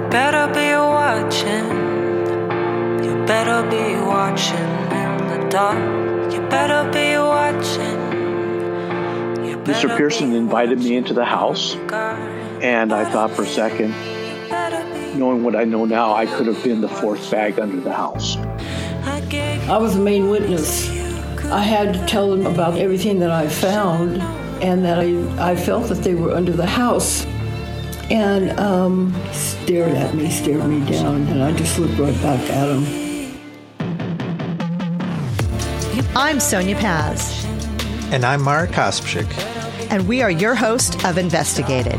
better be watching. You better be watching in the dark. You better be watching. Mr. Pearson invited me into the house, and I thought for a second, knowing what I know now, I could have been the fourth bag under the house. I was the main witness. I had to tell them about everything that I found and that I felt that they were under the house. And stared me down, and I just looked right back at him. I'm Sonia Paz. And I'm Mark Kospchik. And we are your host of Investigated.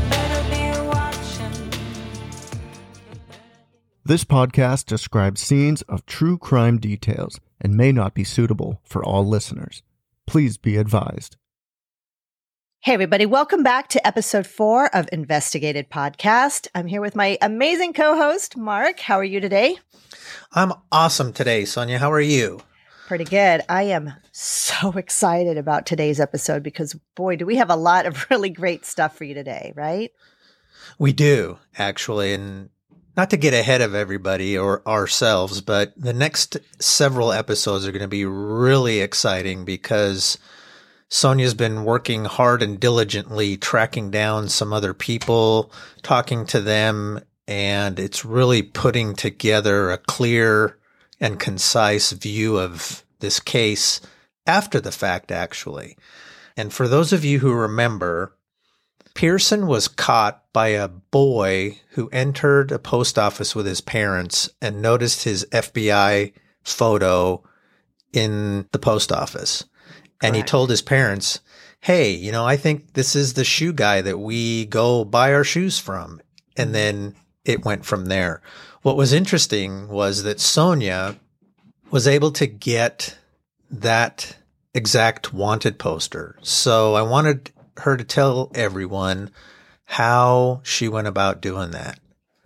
This podcast describes scenes of true crime details and may not be suitable for all listeners. Please be advised. Hey, everybody. Welcome back to episode 4 of Investigated Podcast. I'm here with my amazing co-host, Mark. How are you today? I'm awesome today, Sonia. How are you? Pretty good. I am so excited about today's episode because, boy, do we have a lot of really great stuff for you today, right? We do, actually. And not to get ahead of everybody or ourselves, but the next several episodes are going to be really exciting because Sonia's been working hard and diligently tracking down some other people, talking to them, and it's really putting together a clear and concise view of this case after the fact, actually. And for those of you who remember, Pearson was caught by a boy who entered a post office with his parents and noticed his FBI photo in the post office. And he told his parents, hey, I think this is the shoe guy that we go buy our shoes from. And then it went from there. What was interesting was that Sonia was able to get that exact wanted poster. So I wanted her to tell everyone how she went about doing that.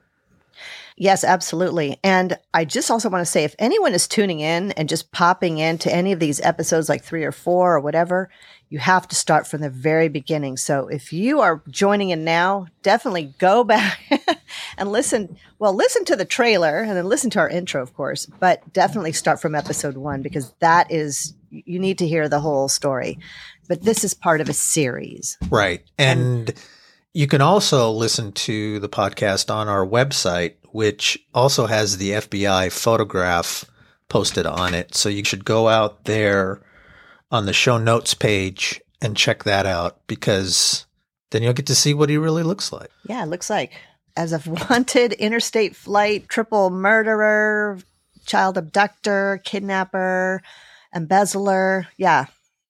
Yes, absolutely. And I just also want to say, if anyone is tuning in and just popping into any of these episodes, like 3 or 4 or whatever, you have to start from the very beginning. So if you are joining in now, definitely go back and listen. Well, listen to the trailer and then listen to our intro, of course, but definitely start from episode 1 because you need to hear the whole story. But this is part of a series. Right. And you can also listen to the podcast on our website, which also has the FBI photograph posted on it. So you should go out there on the show notes page and check that out because then you'll get to see what he really looks like. Yeah, it looks like as a wanted interstate flight, triple murderer, child abductor, kidnapper, embezzler. Yeah,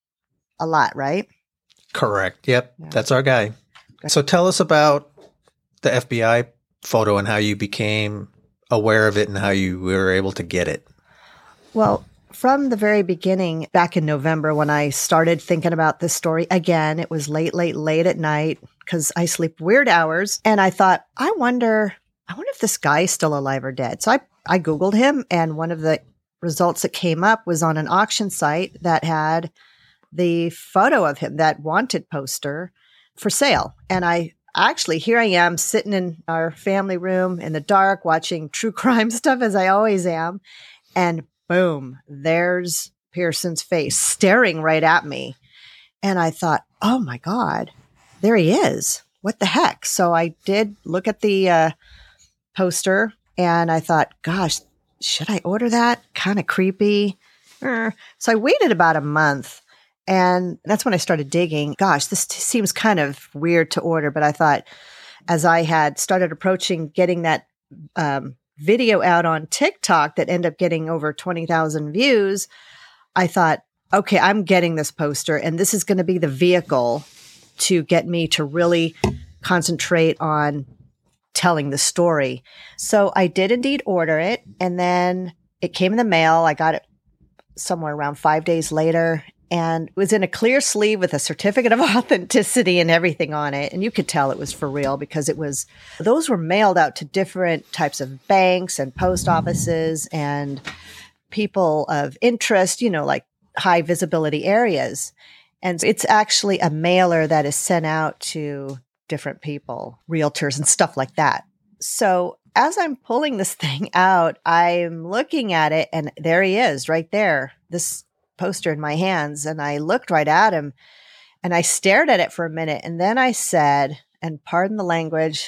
a lot, right? Correct. Yep. Yeah. That's our guy. So tell us about the FBI photo and how you became aware of it and how you were able to get it. Well, from the very beginning, back in November, when I started thinking about this story again, it was late at night because I sleep weird hours. And I thought, I wonder if this guy is still alive or dead. So I Googled him, and one of the results that came up was on an auction site that had the photo of him, that wanted poster, for sale. And here I am sitting in our family room in the dark watching true crime stuff as I always am. And boom, there's Pearson's face staring right at me. And I thought, oh my God, there he is. What the heck? So I did look at the poster and I thought, gosh, should I order that? Kind of creepy. So I waited about a month. And that's when I started digging. Gosh, this seems kind of weird to order, but I thought as I had started approaching getting that video out on TikTok that ended up getting over 20,000 views, I thought, okay, I'm getting this poster and this is going to be the vehicle to get me to really concentrate on telling the story. So I did indeed order it, and then it came in the mail. I got it somewhere around 5 days later. And it was in a clear sleeve with a certificate of authenticity and everything on it. And you could tell it was for real because those were mailed out to different types of banks and post offices and people of interest, like high visibility areas. And it's actually a mailer that is sent out to different people, realtors and stuff like that. So as I'm pulling this thing out, I'm looking at it, and there he is right there, this poster in my hands. And I looked right at him and I stared at it for a minute. And then I said, and pardon the language,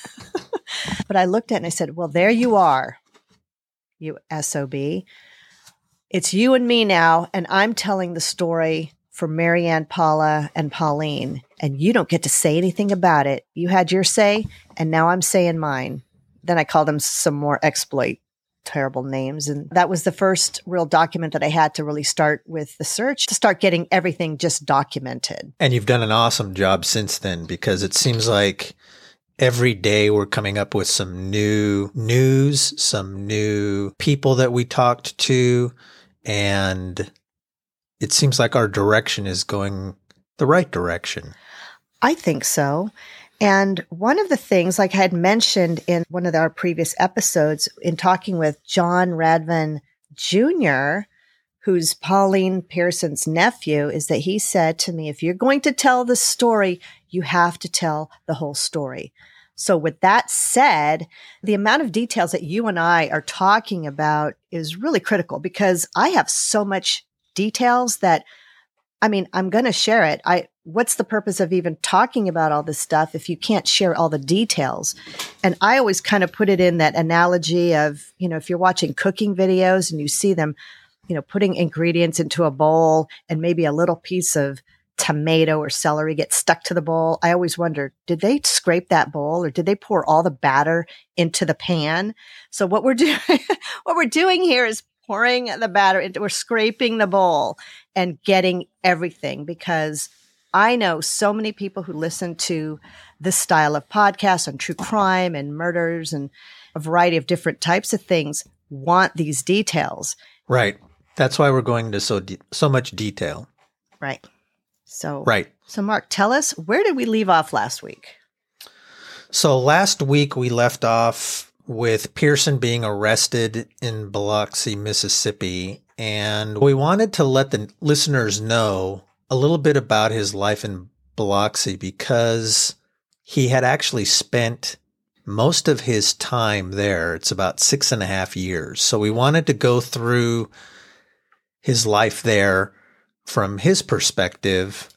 but I looked at it and I said, well, there you are, you SOB. It's you and me now. And I'm telling the story for Marianne, Paula, and Pauline. And you don't get to say anything about it. You had your say, and now I'm saying mine. Then I called them some more terrible names. And that was the first real document that I had to really start with the search, to start getting everything just documented. And you've done an awesome job since then, because it seems like every day we're coming up with some new news, some new people that we talked to, and it seems like our direction is going the right direction. I think so. And one of the things, like I had mentioned in one of our previous episodes, in talking with John Radvan Jr., who's Pauline Pearson's nephew, is that he said to me, if you're going to tell the story, you have to tell the whole story. So with that said, the amount of details that you and I are talking about is really critical, because I have so much details that, I mean, I'm going to share it. What's the purpose of even talking about all this stuff if you can't share all the details? And I always kind of put it in that analogy of, if you're watching cooking videos and you see them, putting ingredients into a bowl and maybe a little piece of tomato or celery gets stuck to the bowl. I always wonder, did they scrape that bowl, or did they pour all the batter into the pan? So what we're doing here is pouring the batter into, we're scraping the bowl and getting everything, because I know so many people who listen to this style of podcast on true crime and murders and a variety of different types of things want these details. Right. That's why we're going into so much detail. Right. So Mark, tell us, where did we leave off last week? So last week we left off with Pearson being arrested in Biloxi, Mississippi, and we wanted to let the listeners know a little bit about his life in Biloxi, because he had actually spent most of his time there. It's about 6.5 years. So we wanted to go through his life there from his perspective,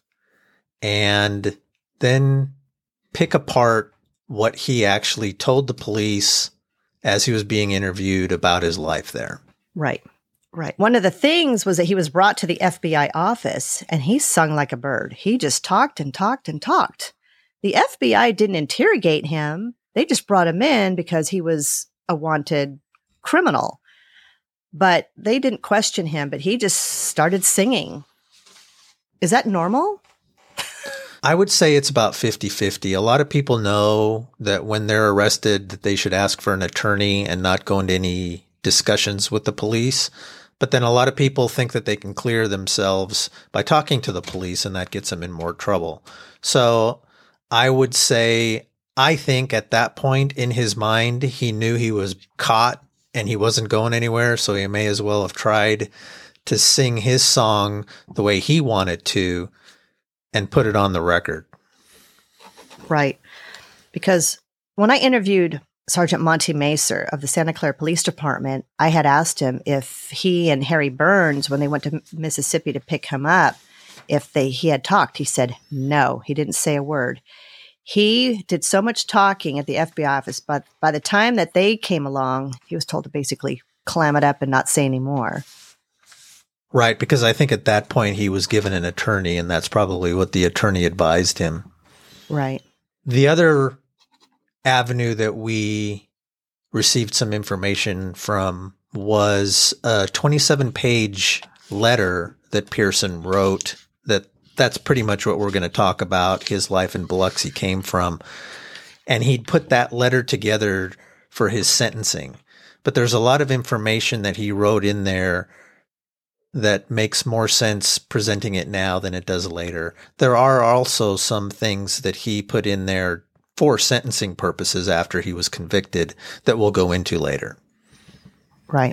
and then pick apart what he actually told the police as he was being interviewed about his life there. Right. One of the things was that he was brought to the FBI office, and he sung like a bird. He just talked and talked and talked. The FBI didn't interrogate him. They just brought him in because he was a wanted criminal. But they didn't question him, but he just started singing. Is that normal? I would say it's about 50-50. A lot of people know that when they're arrested, that they should ask for an attorney and not go into any discussions with the police. But then a lot of people think that they can clear themselves by talking to the police, and that gets them in more trouble. So I would say, I think at that point in his mind, he knew he was caught and he wasn't going anywhere. So he may as well have tried to sing his song the way he wanted to and put it on the record. Right. Because when I interviewed Sergeant Monty Macer of the Santa Clara Police Department, I had asked him if he and Harry Burns, when they went to Mississippi to pick him up, he had talked. He said no. He didn't say a word. He did so much talking at the FBI office, but by the time that they came along, he was told to basically clam it up and not say any more. Right, because I think at that point he was given an attorney, and that's probably what the attorney advised him. Right. The other avenue that we received some information from was a 27-page letter that Pearson wrote. That's pretty much what we're going to talk about. His life in Biloxi came from. And he'd put that letter together for his sentencing. But there's a lot of information that he wrote in there that makes more sense presenting it now than it does later. There are also some things that he put in there for sentencing purposes after he was convicted that we'll go into later. Right.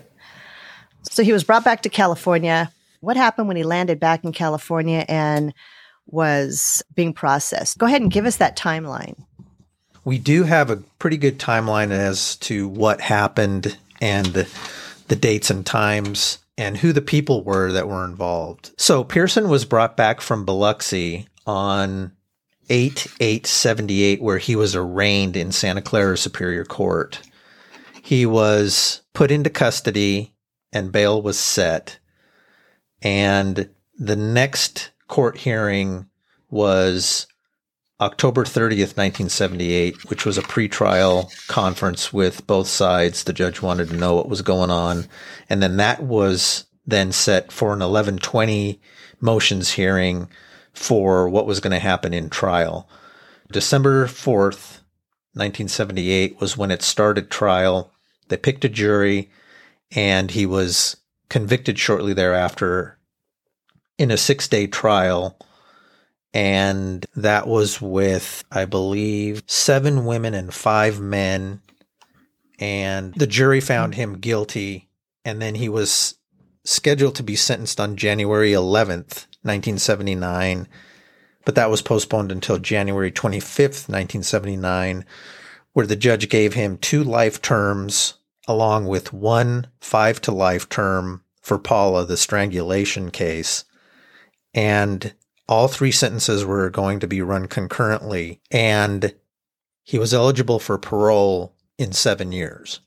So he was brought back to California. What happened when he landed back in California and was being processed? Go ahead and give us that timeline. we do have a pretty good timeline as to what happened and the dates and times and who the people were that were involved. So Pearson was brought back from Biloxi on 8/8/78, where he was arraigned in Santa Clara Superior Court. He was put into custody and bail was set. And the next court hearing was October 30th, 1978, which was a pretrial conference with both sides. The judge wanted to know what was going on. And then that was then set for an 11/20 motions hearing for what was going to happen in trial. December 4th, 1978 was when it started trial. They picked a jury and he was convicted shortly thereafter in a 6-day trial. And that was with, I believe, 7 women and 5 men. And the jury found him guilty. And then he was scheduled to be sentenced on January 11th, 1979. But that was postponed until January 25th, 1979, where the judge gave him 2 life terms along with 1 5-to-life term for Paula, the strangulation case. And all 3 sentences were going to be run concurrently, and he was eligible for parole in 7 years.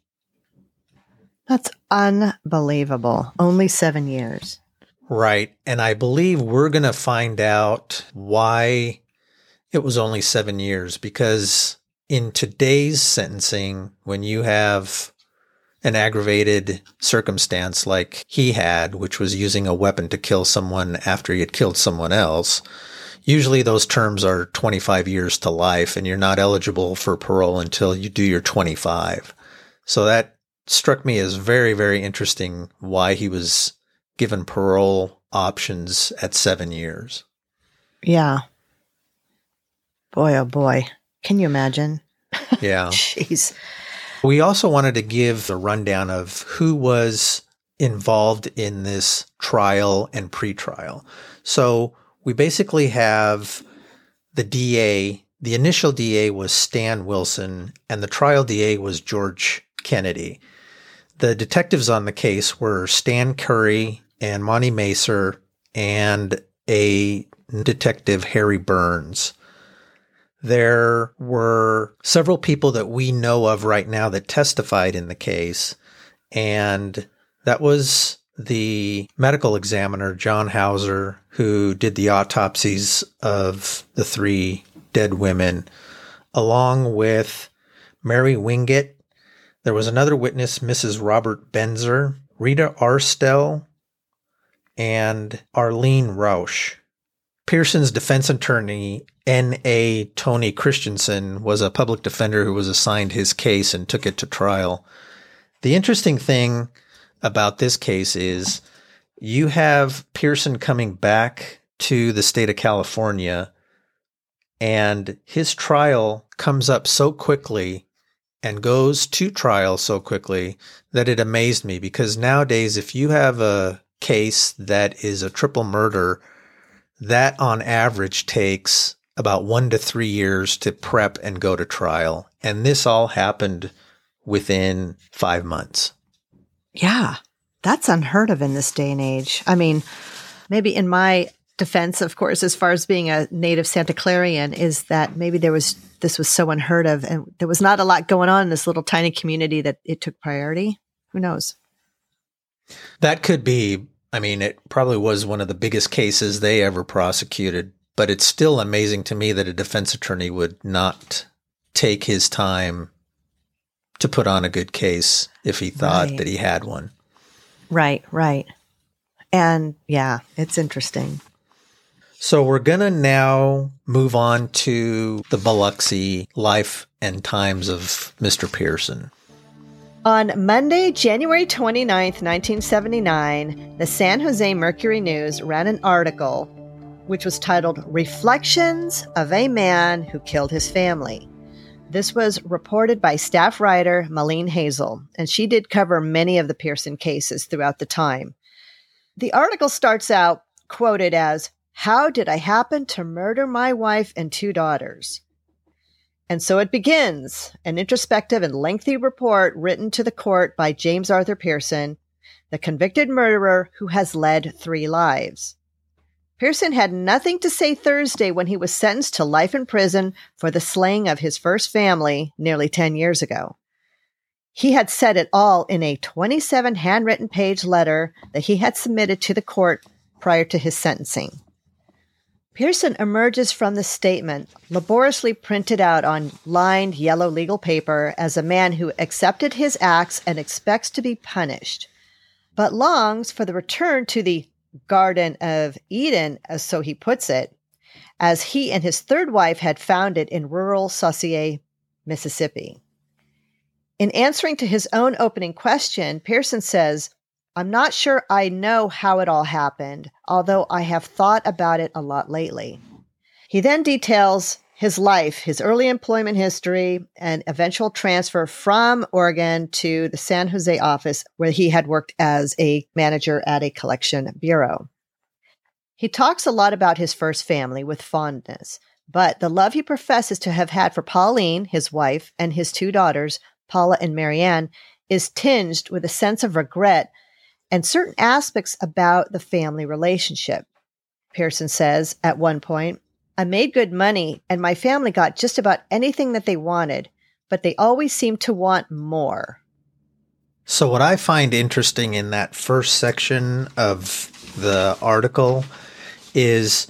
That's unbelievable. Only 7 years. Right. And I believe we're going to find out why it was only 7 years, because in today's sentencing, when you have an aggravated circumstance like he had, which was using a weapon to kill someone after he had killed someone else, usually those terms are 25 years to life, and you're not eligible for parole until you do your 25. So that struck me as very, very interesting why he was given parole options at 7 years. Yeah. Boy, oh boy. Can you imagine? Yeah. Jeez. We also wanted to give a rundown of who was involved in this trial and pretrial. So we basically have the DA. The initial DA was Stan Wilson, and the trial DA was George Kennedy. The detectives on the case were Stan Curry and Monty Macer and a detective, Harry Burns. There were several people that we know of right now that testified in the case, and that was the medical examiner, John Hauser, who did the autopsies of the 3 dead women, along with Mary Wingate. There was another witness, Mrs. Robert Benzer, Rita Arstell, and Arlene Rausch. Pearson's defense attorney, N.A. Tony Christensen, was a public defender who was assigned his case and took it to trial. The interesting thing about this case is you have Pearson coming back to the state of California, and his trial comes up so quickly and goes to trial so quickly that it amazed me, because nowadays, if you have a case that is a triple murder, that on average takes about 1 to 3 years to prep and go to trial. And this all happened within 5 months. Yeah, that's unheard of in this day and age. I mean, maybe in my defense, of course, as far as being a native Santa Clarian, is that maybe this was so unheard of, and there was not a lot going on in this little tiny community that it took priority. Who knows? That could be. I mean, it probably was one of the biggest cases they ever prosecuted, but it's still amazing to me that a defense attorney would not take his time to put on a good case if he thought that he had one. Right, right. And yeah, it's interesting. So we're going to now move on to the Biloxi life and times of Mr. Pearson. On Monday, January 29th, 1979, the San Jose Mercury News ran an article which was titled "Reflections of a Man Who Killed His Family." This was reported by staff writer Malene Hazel, and she did cover many of the Pearson cases throughout the time. The article starts out quoted as, "How did I happen to murder my wife and 2 daughters?" And so it begins, an introspective and lengthy report written to the court by James Arthur Pearson, the convicted murderer who has led 3 lives. Pearson had nothing to say Thursday when he was sentenced to life in prison for the slaying of his first family nearly 10 years ago. He had said it all in a 27 handwritten page letter that he had submitted to the court prior to his sentencing. Pearson emerges from the statement, laboriously printed out on lined yellow legal paper, as a man who accepted his acts and expects to be punished, but longs for the return to the Garden of Eden, as so he puts it, as he and his third wife had found it in rural Saucier, Mississippi. In answering to his own opening question, Pearson says, "I'm not sure I know how it all happened, although I have thought about it a lot lately." He then details his life, his early employment history, and eventual transfer from Oregon to the San Jose office, where he had worked as a manager at a collection bureau. He talks a lot about his first family with fondness, but the love he professes to have had for Pauline, his wife, and his 2 daughters, Paula and Marianne, is tinged with a sense of regret and certain aspects about the family relationship. Pearson says at one point, "I made good money and my family got just about anything that they wanted, but they always seemed to want more." So what I find interesting in that first section of the article is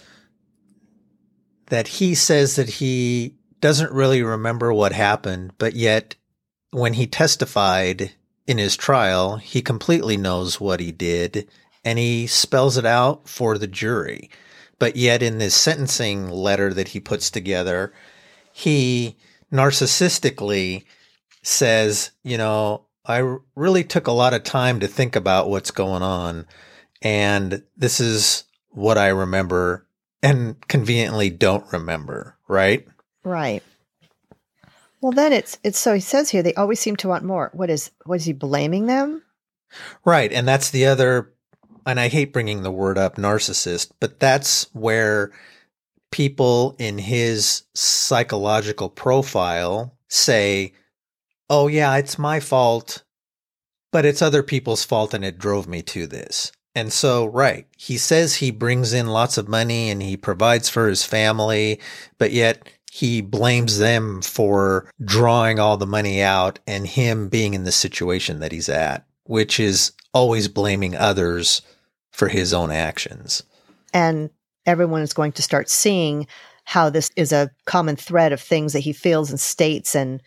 that he says that he doesn't really remember what happened, but yet when he testified in his trial, he completely knows what he did and he spells it out for the jury. But yet in this sentencing letter that he puts together, he narcissistically says, I really took a lot of time to think about what's going on, and this is what I remember and conveniently don't remember, right? Right. Well, then it's so he says here, they always seem to want more. What is he blaming them? Right. And that's the other, and I hate bringing the word up, narcissist, but that's where people in his psychological profile say, "Oh yeah, it's my fault, but it's other people's fault and it drove me to this." And so, right, he says he brings in lots of money and he provides for his family, but yet he blames them for drawing all the money out and him being in the situation that he's at, which is always blaming others for his own actions. And everyone is going to start seeing how this is a common thread of things that he feels and states and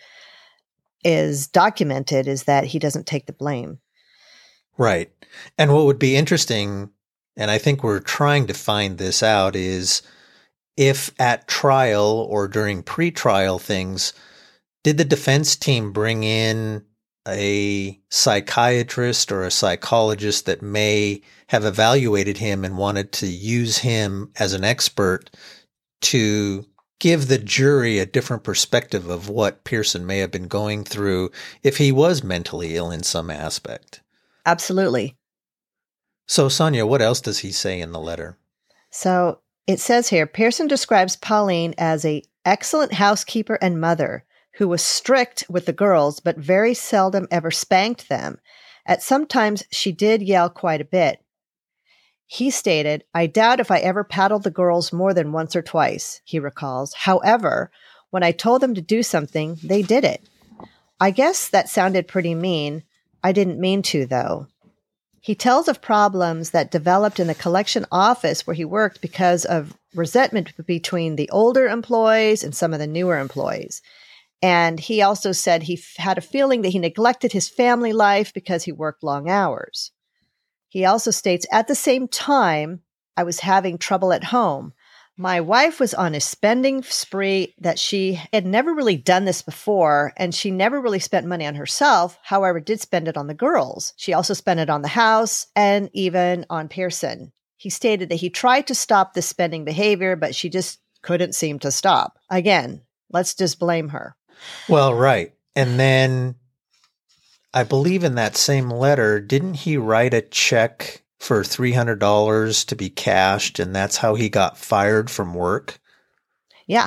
is documented, is that he doesn't take the blame. Right. And what would be interesting, and I think we're trying to find this out, is if at trial or during pretrial things, did the defense team bring in a psychiatrist or a psychologist that may have evaluated him and wanted to use him as an expert to give the jury a different perspective of what Pearson may have been going through if he was mentally ill in some aspect? Absolutely. So, Sonia, what else does he say in the letter? So it says here, Pearson describes Pauline as an excellent housekeeper and mother who was strict with the girls, but very seldom ever spanked them. At some times, she did yell quite a bit. He stated, "I doubt if I ever paddled the girls more than once or twice," he recalls. "However, when I told them to do something, they did it. I guess that sounded pretty mean. I didn't mean to, though." He tells of problems that developed in the collection office where he worked because of resentment between the older employees and some of the newer employees. And he also said he had a feeling that he neglected his family life because he worked long hours. He also states, "At the same time, I was having trouble at home. My wife was on a spending spree that she had never really done this before, and she never really spent money on herself, however, did spend it on the girls. She also spent it on the house and even on Pearson." He stated that he tried to stop this spending behavior, but she just couldn't seem to stop. Again, let's just blame her. Well, right. And then I believe in that same letter, didn't he write a check for $300 to be cashed, and that's how he got fired from work? Yeah.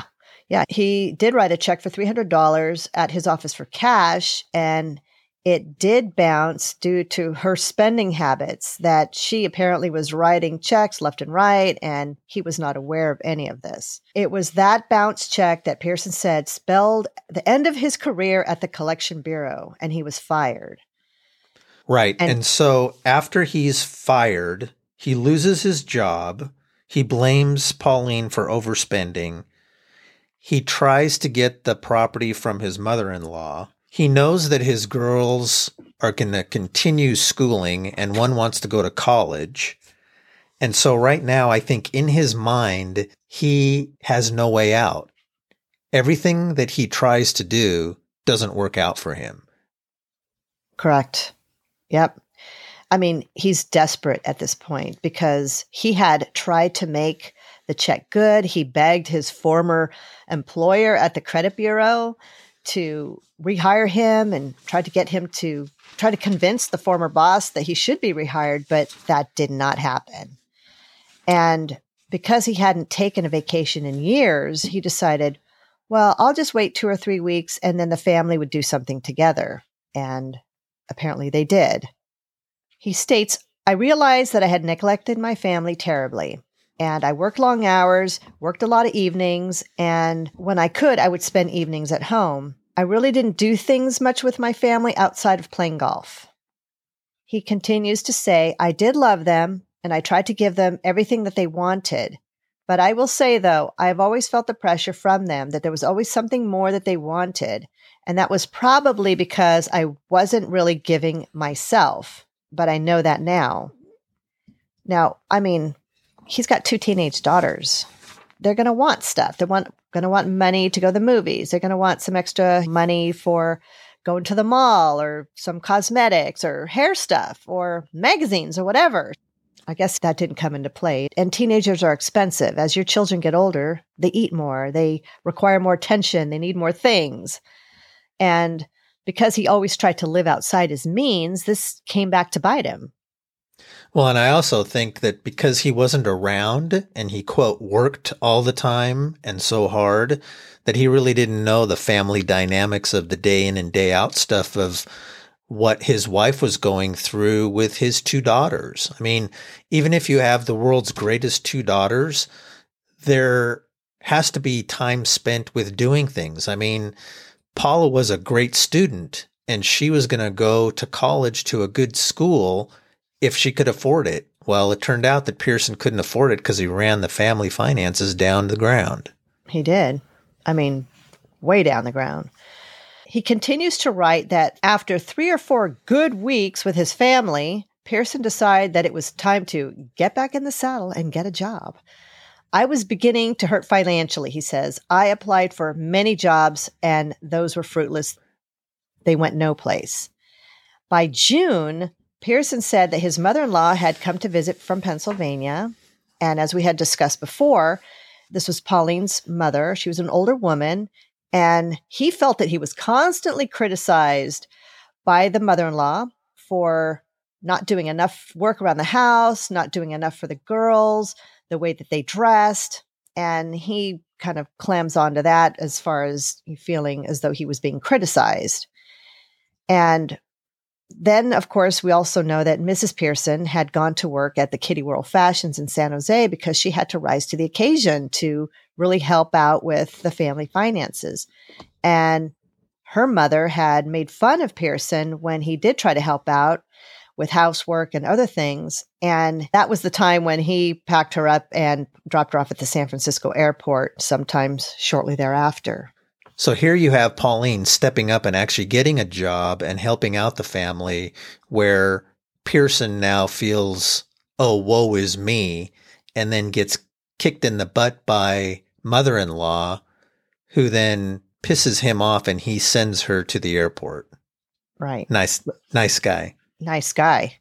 Yeah, he did write a check for $300 at his office for cash, and it did bounce due to her spending habits, that she apparently was writing checks left and right, and he was not aware of any of this. It was that bounce check that Pearson said spelled the end of his career at the Collection Bureau, and he was fired. Right. And so after he's fired, he loses his job. He blames Pauline for overspending. He tries to get the property from his mother-in-law. He knows that his girls are going to continue schooling and one wants to go to college. And so right now, I think in his mind, he has no way out. Everything that he tries to do doesn't work out for him. Correct. Yep. I mean, he's desperate at this point because he had tried to make the check good. He begged his former employer at the credit bureau to rehire him and tried to get him to try to convince the former boss that he should be rehired, but that did not happen. And because he hadn't taken a vacation in years, he decided, well, I'll just wait 2 or 3 weeks and then the family would do something together. And apparently they did. He states, I realized that I had neglected my family terribly. And I worked long hours, worked a lot of evenings, and when I could, I would spend evenings at home. I really didn't do things much with my family outside of playing golf. He continues to say, I did love them, and I tried to give them everything that they wanted. But I will say, though, I've always felt the pressure from them that there was always something more that they wanted. And that was probably because I wasn't really giving myself. But I know that now. Now, I mean, he's got 2 teenage daughters. They're going to want stuff. They're going to want money to go to the movies. They're going to want some extra money for going to the mall or some cosmetics or hair stuff or magazines or whatever. I guess that didn't come into play. And teenagers are expensive. As your children get older, they eat more. They require more attention. They need more things. And because he always tried to live outside his means, this came back to bite him. Well, and I also think that because he wasn't around and he, quote, worked all the time and so hard, that he really didn't know the family dynamics of the day in and day out stuff of what his wife was going through with his 2 daughters. I mean, even if you have the world's greatest 2 daughters, there has to be time spent with doing things. I mean, Paula was a great student and she was going to go to college to a good school if she could afford it. Well, it turned out that Pearson couldn't afford it because he ran the family finances down to the ground. He did. I mean, way down the ground. He continues to write that after 3 or 4 good weeks with his family, Pearson decided that it was time to get back in the saddle and get a job. I was beginning to hurt financially, he says. I applied for many jobs and those were fruitless. They went no place. By June, Pearson said that his mother-in-law had come to visit from Pennsylvania. And as we had discussed before, this was Pauline's mother. She was an older woman. And he felt that he was constantly criticized by the mother-in-law for not doing enough work around the house, not doing enough for the girls, the way that they dressed. And he kind of clams onto that as far as feeling as though he was being criticized. And then, of course, we also know that Mrs. Pearson had gone to work at the Kitty World Fashions in San Jose because she had to rise to the occasion to really help out with the family finances. And her mother had made fun of Pearson when he did try to help out with housework and other things. And that was the time when he packed her up and dropped her off at the San Francisco airport, sometimes shortly thereafter. So here you have Pauline stepping up and actually getting a job and helping out the family, where Pearson now feels, oh, woe is me, and then gets kicked in the butt by mother-in-law, who then pisses him off and he sends her to the airport. Right. Nice guy. Nice guy.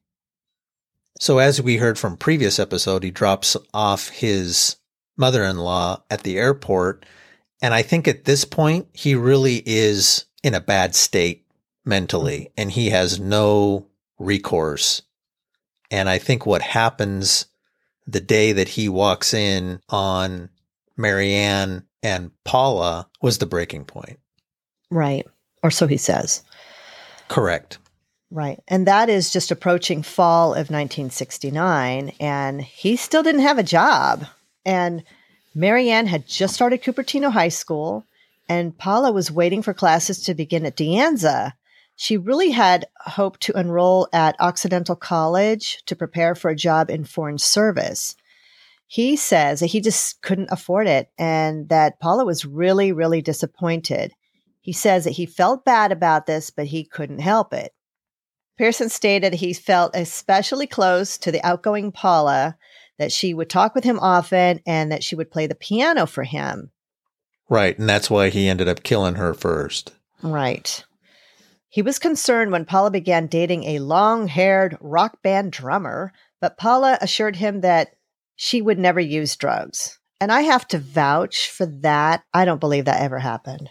So as we heard from previous episode, he drops off his mother-in-law at the airport. And I think at this point, he really is in a bad state mentally, and he has no recourse. And I think what happens the day that he walks in on Marianne and Paula was the breaking point. Right. Or so he says. Correct. Right. And that is just approaching fall of 1969. And he still didn't have a job. And Marianne had just started Cupertino High School. And Paula was waiting for classes to begin at De Anza. She really had hoped to enroll at Occidental College to prepare for a job in foreign service. He says that he just couldn't afford it and that Paula was really, really disappointed. He says that he felt bad about this, but he couldn't help it. Pearson stated he felt especially close to the outgoing Paula, that she would talk with him often and that she would play the piano for him. Right, and that's why he ended up killing her first. Right. He was concerned when Paula began dating a long-haired rock band drummer, but Paula assured him that she would never use drugs. And I have to vouch for that. I don't believe that ever happened.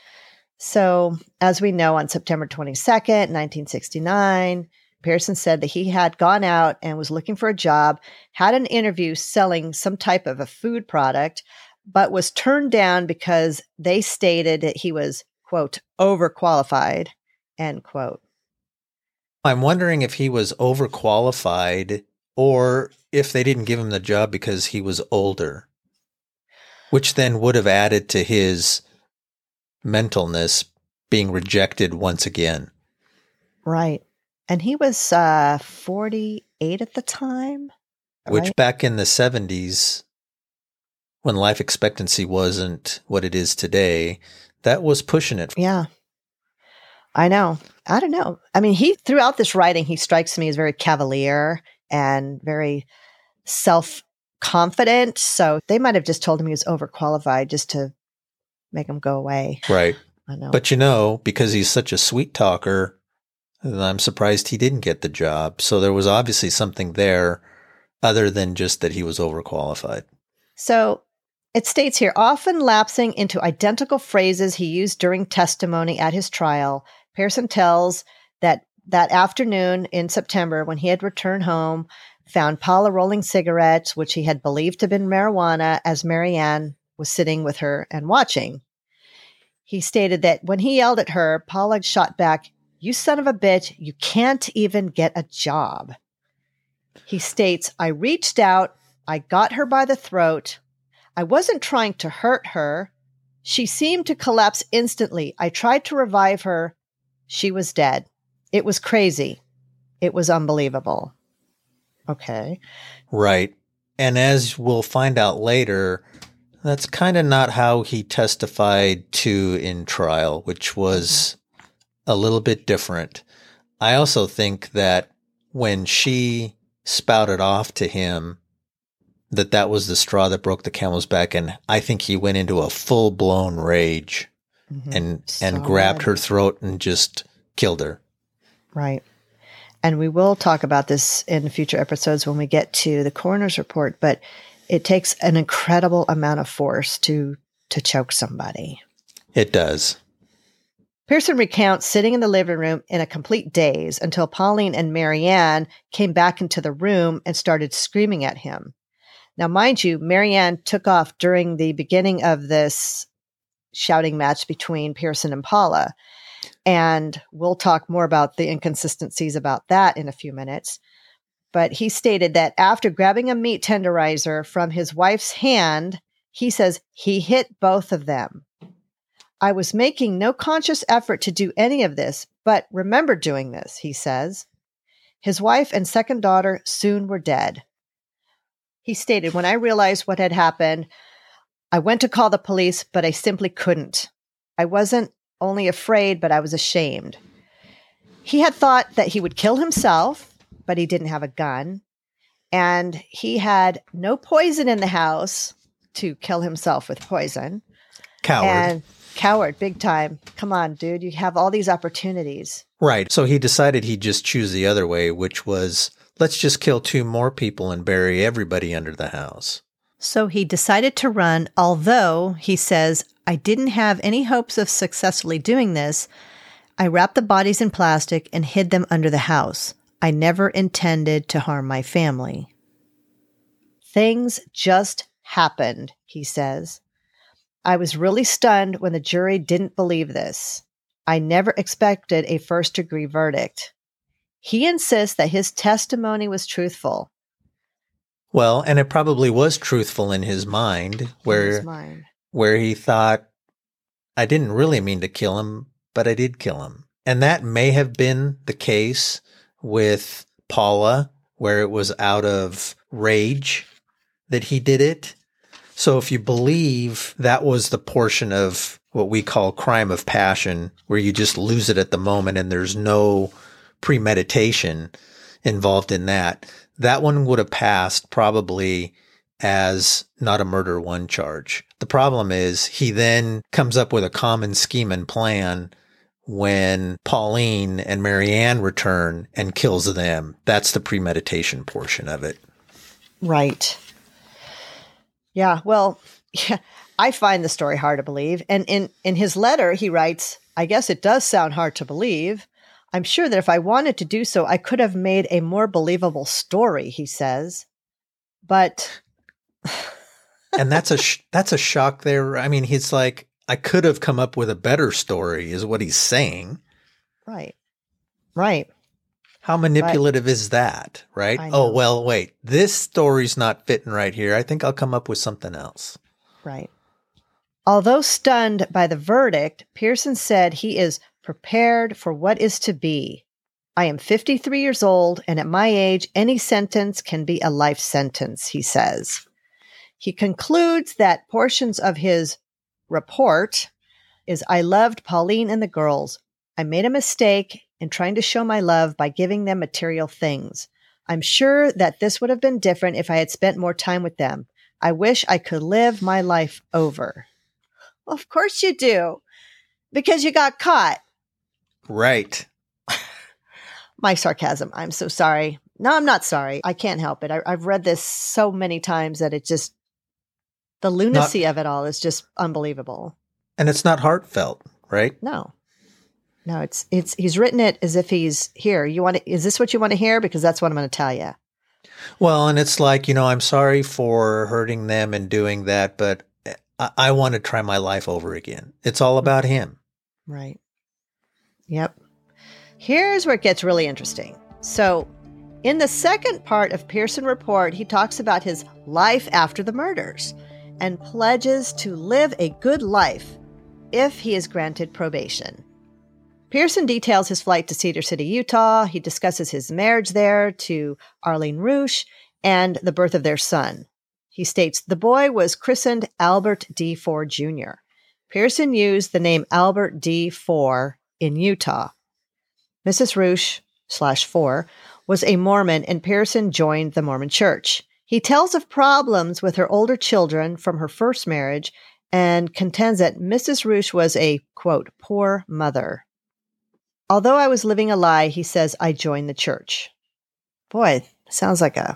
So, as we know, on September 22nd, 1969, Pearson said that he had gone out and was looking for a job, had an interview selling some type of a food product, but was turned down because they stated that he was, quote, overqualified, end quote. I'm wondering if he was overqualified or if they didn't give him the job because he was older, which then would have added to his mentalness being rejected once again. Right. And he was 48 at the time. Which right? Back in the 70s, when life expectancy wasn't what it is today, that was pushing it. Yeah. I know. I don't know. I mean, throughout this writing, he strikes me as very cavalier and very self-confident. So they might have just told him he was overqualified just to make him go away. Right. I know. But because he's such a sweet talker, I'm surprised he didn't get the job. So there was obviously something there other than just that he was overqualified. So it states here, often lapsing into identical phrases he used during testimony at his trial, Pearson tells that afternoon in September, when he had returned home, found Paula rolling cigarettes, which he had believed to have been marijuana, as Marianne was sitting with her and watching. He stated that when he yelled at her, Paula shot back, "You son of a bitch, you can't even get a job." He states, "I reached out, I got her by the throat. I wasn't trying to hurt her. She seemed to collapse instantly. I tried to revive her. She was dead. It was crazy. It was unbelievable." Okay. Right. And as we'll find out later, that's kind of not how he testified to in trial, which was a little bit different. I also think that when she spouted off to him that was the straw that broke the camel's back, and I think he went into a full-blown rage and grabbed her throat and just killed her. Right. And we will talk about this in future episodes when we get to the coroner's report, but it takes an incredible amount of force to choke somebody. It does. Pearson recounts sitting in the living room in a complete daze until Pauline and Marianne came back into the room and started screaming at him. Now, mind you, Marianne took off during the beginning of this shouting match between Pearson and Paula. And we'll talk more about the inconsistencies about that in a few minutes. But he stated that after grabbing a meat tenderizer from his wife's hand, he says he hit both of them. "I was making no conscious effort to do any of this, but remember doing this," he says. His wife and second daughter soon were dead. He stated, "When I realized what had happened, I went to call the police, but I simply couldn't. I wasn't only afraid, but I was ashamed." He had thought that he would kill himself, but he didn't have a gun. And he had no poison in the house to kill himself with poison. Coward. And coward, big time. Come on, dude. You have all these opportunities. Right. So he decided he'd just choose the other way, which was, let's just kill 2 more people and bury everybody under the house. So he decided to run, although, he says, "I didn't have any hopes of successfully doing this. I wrapped the bodies in plastic and hid them under the house. I never intended to harm my family." Things just happened, he says. I was really stunned when the jury didn't believe this. I never expected a first-degree verdict. He insists that his testimony was truthful. Well, and it probably was truthful in his mind, where he thought, I didn't really mean to kill him, but I did kill him. And that may have been the case with Paula, where it was out of rage that he did it. So if you believe that was the portion of what we call crime of passion, where you just lose it at the moment and there's no premeditation involved in that, that one would have passed probably as not a murder one charge. The problem is he then comes up with a common scheme and plan when Pauline and Marianne return and kills them. That's the premeditation portion of it. Right. Yeah, well, I find the story hard to believe. And in his letter, he writes, I guess it does sound hard to believe. I'm sure that if I wanted to do so, I could have made a more believable story, he says. But... And that's a shock there. I mean, he's like, I could have come up with a better story is what he's saying. Right. Right. How manipulative is that, right? Oh, well, wait, this story's not fitting right here. I think I'll come up with something else. Right. Although stunned by the verdict, Pearson said he is prepared for what is to be. I am 53 years old, and at my age, any sentence can be a life sentence, he says. He concludes that portions of his report is, I loved Pauline and the girls. I made a mistake in trying to show my love by giving them material things. I'm sure that this would have been different if I had spent more time with them. I wish I could live my life over. Well, of course you do, because you got caught. Right. My sarcasm. I'm so sorry. No, I'm not sorry. I can't help it. I've read this so many times that it just, the lunacy of it all is just unbelievable. And it's not heartfelt, right? No, he's written it as if he's here. Is this what you want to hear? Because that's what I'm going to tell you. Well, and it's like, I'm sorry for hurting them and doing that, but I want to try my life over again. It's all about him. Right. Yep. Here's where it gets really interesting. So in the second part of Pearson Report, he talks about his life after the murders and pledges to live a good life if he is granted probation. Pearson details his flight to Cedar City, Utah. He discusses his marriage there to Arlene Roosh and the birth of their son. He states the boy was christened Albert D. Four Jr. Pearson used the name Albert D. Four in Utah. Mrs. Roosh /4 was a Mormon, and Pearson joined the Mormon Church. He tells of problems with her older children from her first marriage and contends that Mrs. Roosh was a, quote, poor mother. Although I was living a lie, he says, I joined the church. Boy, sounds like a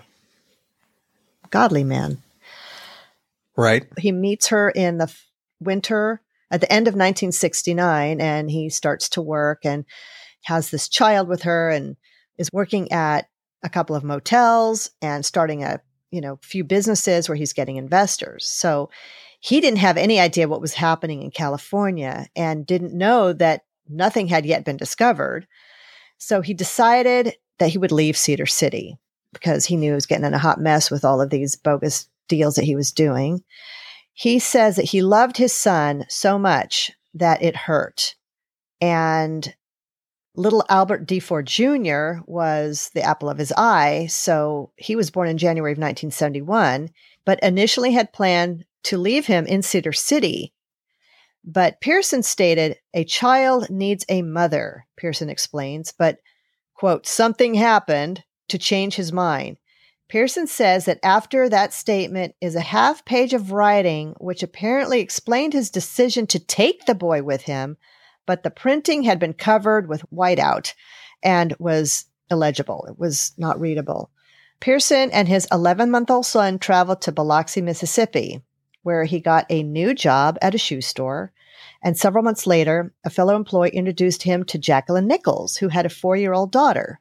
godly man. Right. He meets her in the winter at the end of 1969, and he starts to work and has this child with her and is working at a couple of motels and starting a few businesses where he's getting investors. So he didn't have any idea what was happening in California and didn't know that nothing had yet been discovered. So he decided that he would leave Cedar City because he knew he was getting in a hot mess with all of these bogus deals that he was doing. He says that he loved his son so much that it hurt. And little Albert D. Four Jr. was the apple of his eye. So he was born in January of 1971, but initially had planned to leave him in Cedar City. But Pearson stated, a child needs a mother, Pearson explains, but, quote, something happened to change his mind. Pearson says that after that statement is a half page of writing, which apparently explained his decision to take the boy with him, but the printing had been covered with whiteout and was illegible. It was not readable. Pearson and his 11-month-old son traveled to Biloxi, Mississippi, where he got a new job at a shoe store. And several months later, a fellow employee introduced him to Jacqueline Nichols, who had a 4-year-old daughter.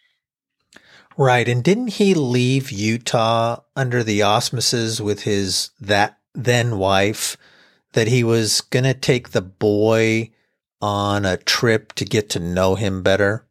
Right. And didn't he leave Utah under the auspices with his then wife that he was going to take the boy on a trip to get to know him better?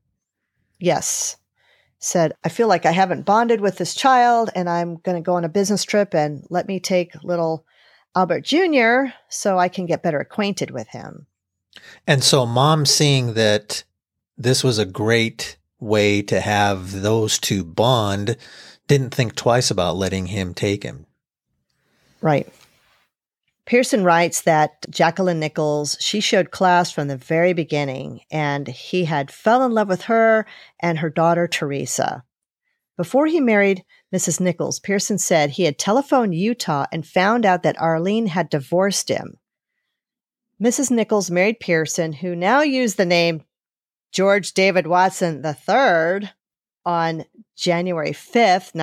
Yes. Said, I feel like I haven't bonded with this child and I'm going to go on a business trip and let me take little Albert Jr. so I can get better acquainted with him. And so Mom, seeing that this was a great way to have those two bond, didn't think twice about letting him take him. Right. Pearson writes that Jacqueline Nichols, she showed class from the very beginning, and he had fell in love with her and her daughter, Teresa. Before he married Mrs. Nichols, Pearson said he had telephoned Utah and found out that Arlene had divorced him. Mrs. Nichols married Pearson, who now used the name George David Watson III, on January 5th,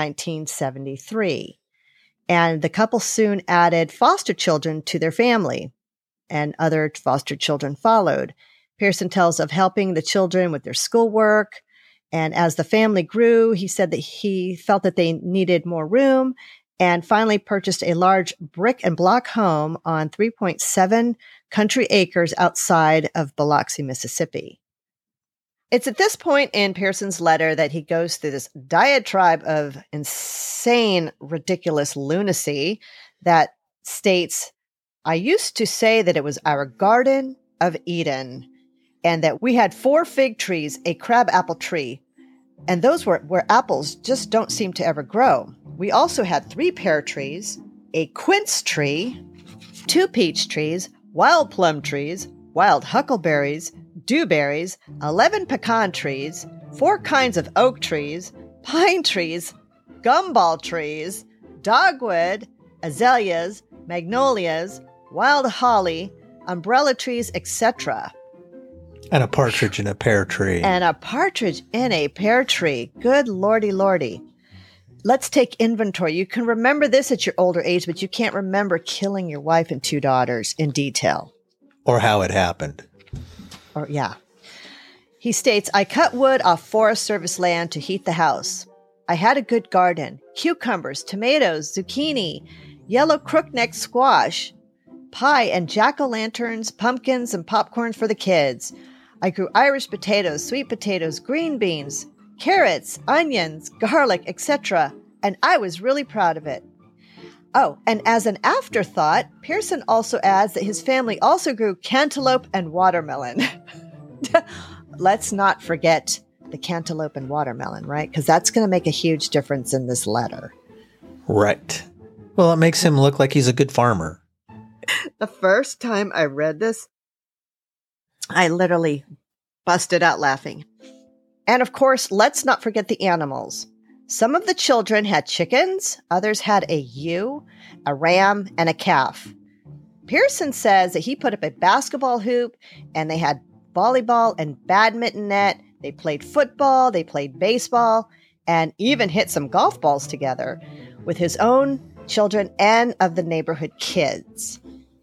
1973. And the couple soon added foster children to their family, and other foster children followed. Pearson tells of helping the children with their schoolwork. And as the family grew, he said that he felt that they needed more room and finally purchased a large brick and block home on 3.7 country acres outside of Biloxi, Mississippi. It's at this point in Pearson's letter that he goes through this diatribe of insane, ridiculous lunacy that states, I used to say that it was our Garden of Eden and that we had 4 fig trees, a crabapple tree, and those were where apples just don't seem to ever grow. We also had 3 pear trees, a quince tree, 2 peach trees, wild plum trees, wild huckleberries, dewberries, 11 pecan trees, 4 kinds of oak trees, pine trees, gumball trees, dogwood, azaleas, magnolias, wild holly, umbrella trees, etc. And a partridge in a pear tree. And a partridge in a pear tree. Good lordy lordy. Let's take inventory. You can remember this at your older age, but you can't remember killing your wife and 2 daughters in detail. Or how it happened. Or yeah. He states, I cut wood off Forest Service land to heat the house. I had a good garden, cucumbers, tomatoes, zucchini, yellow crookneck squash, pie and jack-o'-lanterns, pumpkins, and popcorn for the kids. I grew Irish potatoes, sweet potatoes, green beans, carrots, onions, garlic, etc., and I was really proud of it. Oh, and as an afterthought, Pearson also adds that his family also grew cantaloupe and watermelon. Let's not forget the cantaloupe and watermelon, right? Because that's going to make a huge difference in this letter. Right. Well, it makes him look like he's a good farmer. The first time I read this, I literally busted out laughing. And of course, let's not forget the animals. Some of the children had chickens, others had a ewe, a ram, and a calf. Pearson says that he put up a basketball hoop, and they had volleyball and badminton net. They played football, they played baseball, and even hit some golf balls together with his own children and of the neighborhood kids.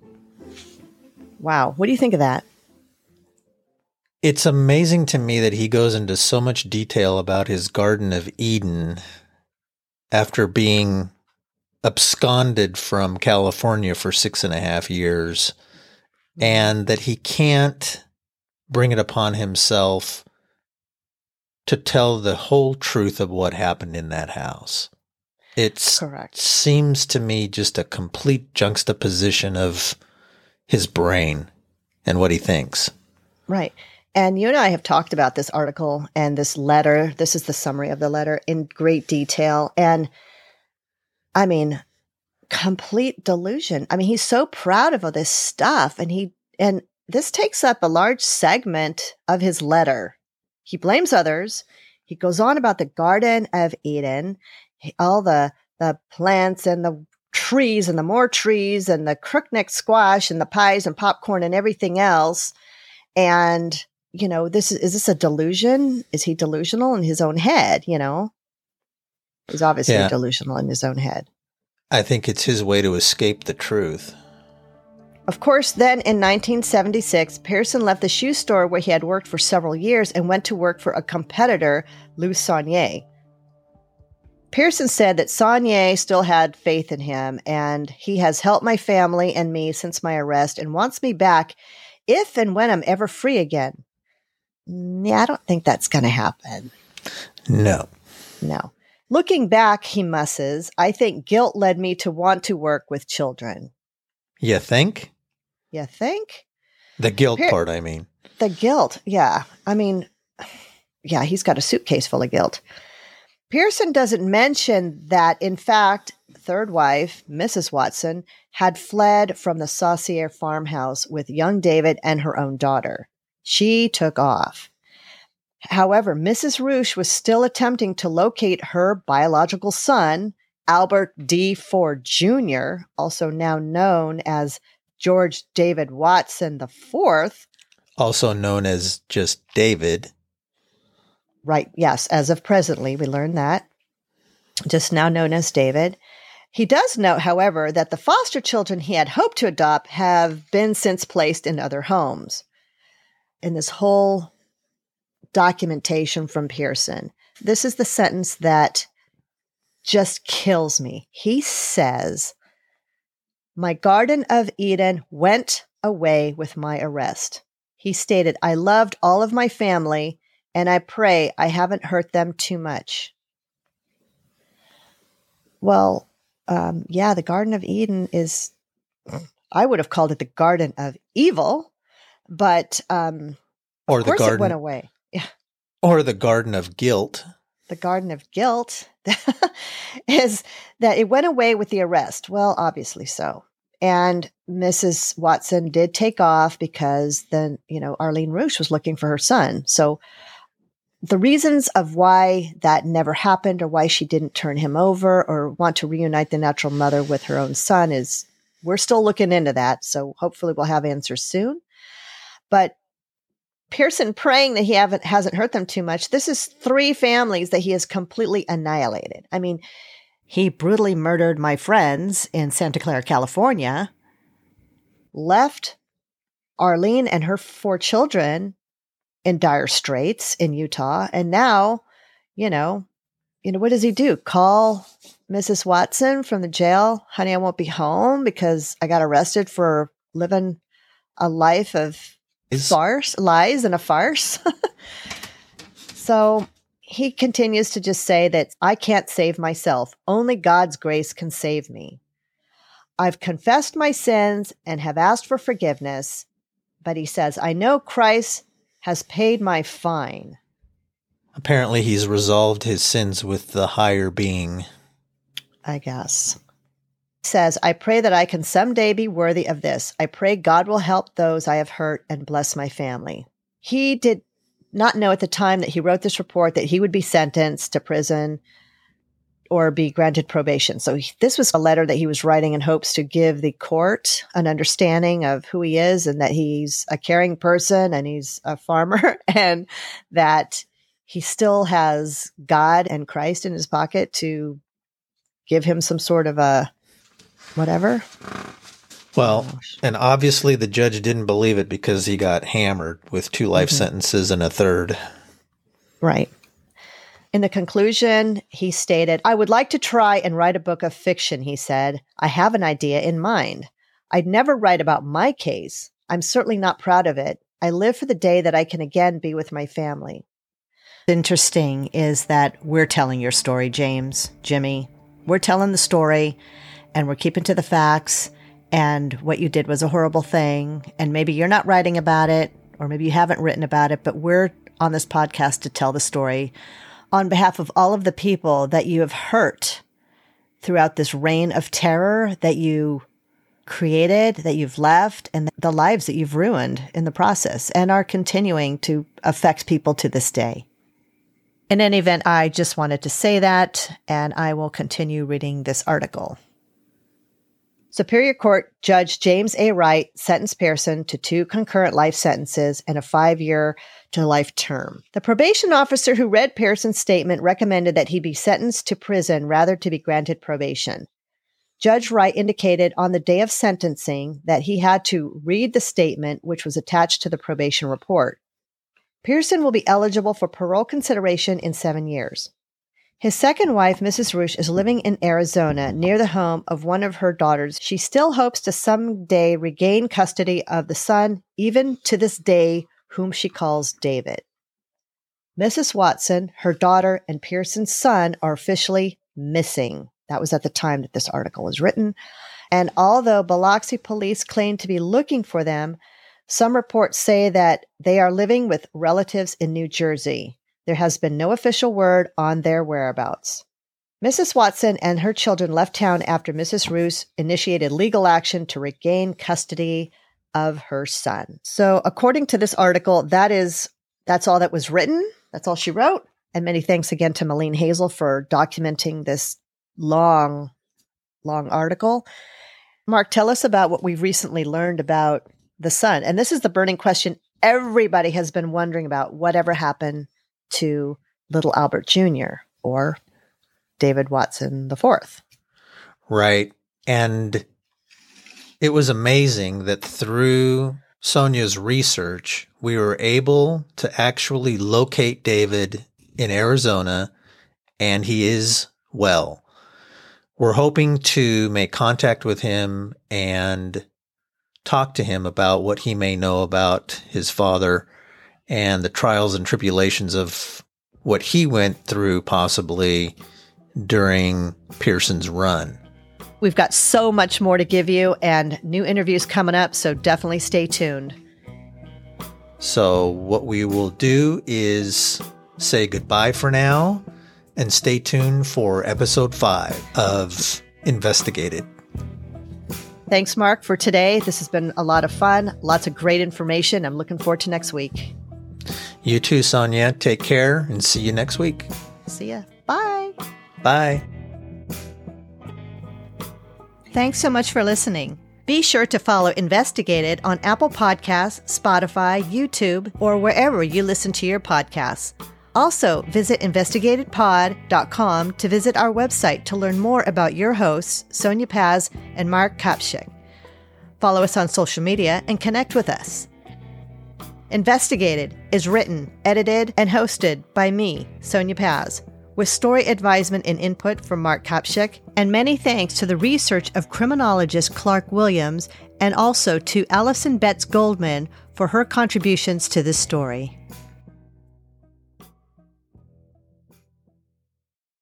Wow, what do you think of that? It's amazing to me that he goes into so much detail about his Garden of Eden after being absconded from California for 6.5 years, and that he can't bring it upon himself to tell the whole truth of what happened in that house. It's correct. Seems to me just a complete juxtaposition of his brain and what he thinks. Right. And you and I have talked about this article and this letter. This is the summary of the letter in great detail. And I mean, complete delusion. I mean, he's so proud of all this stuff. And this takes up a large segment of his letter. He blames others. He goes on about the Garden of Eden, all the plants and the trees and the more trees and the crookneck squash and the pies and popcorn and everything else. And you know, is this a delusion? Is he delusional in his own head? You know, he's obviously delusional in his own head. I think it's his way to escape the truth. Of course, then in 1976, Pearson left the shoe store where he had worked for several years and went to work for a competitor, Lou Saunier. Pearson said that Sonnier still had faith in him, and he has helped my family and me since my arrest and wants me back if and when I'm ever free again. Yeah, I don't think that's going to happen. No. Looking back, he musses, I think guilt led me to want to work with children. You think? You think? The guilt part, I mean. The guilt, yeah. I mean, yeah, he's got a suitcase full of guilt. Pearson doesn't mention that, in fact, third wife, Mrs. Watson, had fled from the Saucier farmhouse with young David and her own daughter. She took off. However, Mrs. Roosh was still attempting to locate her biological son, Albert D. Ford Jr., also now known as George David Watson IV. Also known as just David. Right, yes, as of presently, we learned that. Just now known as David. He does note, however, that the foster children he had hoped to adopt have been since placed in other homes. In this whole documentation from Pearson, this is the sentence that just kills me. He says, my Garden of Eden went away with my arrest. He stated, I loved all of my family, and I pray I haven't hurt them too much. Well, yeah, the Garden of Eden is, I would have called it the Garden of Evil, but or of course garden, it went away. Yeah. Or the Garden of Guilt. The Garden of Guilt is that it went away with the arrest. Well, obviously so. And Mrs. Watson did take off because then, Arlene Roosh was looking for her son. So the reasons of why that never happened or why she didn't turn him over or want to reunite the natural mother with her own son is, we're still looking into that. So hopefully we'll have answers soon. But Pearson praying that he hasn't hurt them too much. This is 3 families that he has completely annihilated. I mean, he brutally murdered my friends in Santa Clara, California, left Arlene and her 4 children in dire straits in Utah. And now, what does he do? Call Mrs. Watson from the jail. Honey, I won't be home because I got arrested for living a life of lies and a farce. So he continues to just say that I can't save myself. Only God's grace can save me. I've confessed my sins and have asked for forgiveness. But he says, I know Christ has paid my fine. Apparently he's resolved his sins with the higher being. I guess. Says, I pray that I can someday be worthy of this. I pray God will help those I have hurt and bless my family. He did not know at the time that he wrote this report that he would be sentenced to prison or be granted probation. So this was a letter that he was writing in hopes to give the court an understanding of who he is and that he's a caring person and he's a farmer and that he still has God and Christ in his pocket to give him some sort of a whatever. Well, and obviously the judge didn't believe it because he got hammered with 2 life sentences and a third. Right. In the conclusion, he stated, I would like to try and write a book of fiction, he said. I have an idea in mind. I'd never write about my case. I'm certainly not proud of it. I live for the day that I can again be with my family. Interesting is that we're telling your story, James, Jimmy. We're telling the story and we're keeping to the facts. And what you did was a horrible thing. And maybe you're not writing about it, or maybe you haven't written about it, but we're on this podcast to tell the story on behalf of all of the people that you have hurt throughout this reign of terror that you created, that you've left, and the lives that you've ruined in the process and are continuing to affect people to this day. In any event, I just wanted to say that, and I will continue reading this article. Superior Court Judge James A. Wright sentenced Pearson to 2 concurrent life sentences and a 5-year to life term. The probation officer who read Pearson's statement recommended that he be sentenced to prison rather to be granted probation. Judge Wright indicated on the day of sentencing that he had to read the statement, which was attached to the probation report. Pearson will be eligible for parole consideration in 7 years. His second wife, Mrs. Roosh, is living in Arizona near the home of one of her daughters. She still hopes to someday regain custody of the son, even to this day, whom she calls David. Mrs. Watson, her daughter, and Pearson's son are officially missing. That was at the time that this article was written. And although Biloxi police claim to be looking for them, some reports say that they are living with relatives in New Jersey. There has been no official word on their whereabouts. Mrs. Watson and her children left town after Mrs. Roosh initiated legal action to regain custody of her son. So according to this article, that's all that was written. That's all she wrote. And many thanks again to Malene Hazel for documenting this long article. Mark, tell us about what we've recently learned about the son. And this is the burning question everybody has been wondering about. Whatever happened to little Albert Jr. or David Watson IV? Right. And it was amazing that through Sonia's research, we were able to actually locate David in Arizona, and he is well. We're hoping to make contact with him and talk to him about what he may know about his father and the trials and tribulations of what he went through possibly during Pearson's run. We've got so much more to give you and new interviews coming up, so definitely stay tuned. So what we will do is say goodbye for now and stay tuned for episode 5 of Investigated. Thanks, Mark, for today. This has been a lot of fun. Lots of great information. I'm looking forward to next week. You too, Sonia. Take care and see you next week. See ya. Bye. Bye. Thanks so much for listening. Be sure to follow Investigated on Apple Podcasts, Spotify, YouTube, or wherever you listen to your podcasts. Also, visit investigatedpod.com to visit our website to learn more about your hosts, Sonia Paz and Mark Kapczyk. Follow us on social media and connect with us. Investigated is written, edited, and hosted by me, Sonia Paz, with story advisement and input from Mark Kapczyk, and many thanks to the research of criminologist Clark Williams and also to Allison Betts Goldman for her contributions to this story.